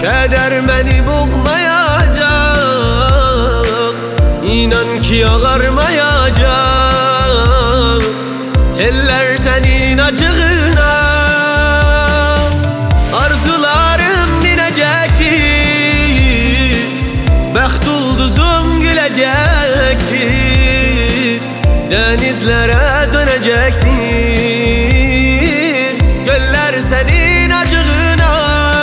Keder beni boğmayacak, İnan ki ağarmayacak. Teller senin acığına, arzularım dinecektir, bəxt ulduzum gülecektir, denizlere dönecektir. Göller senin acığına.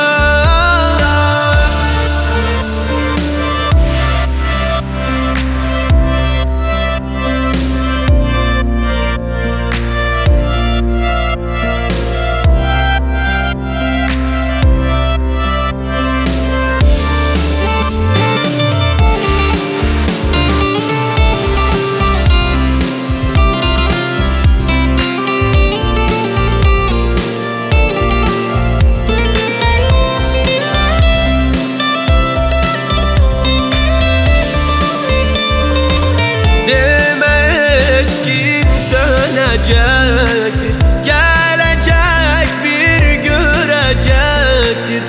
Gelecek bir görecektir,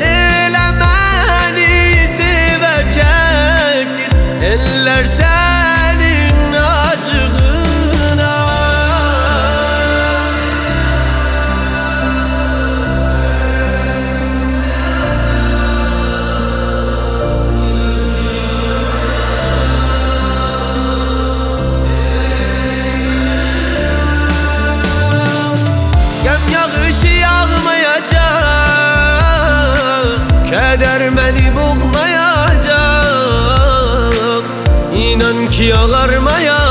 elemeni sevecektir. Eller senin acığına. Yağışı yağmayacak, keder beni boğmayacak, İnan ki ağarmayacak.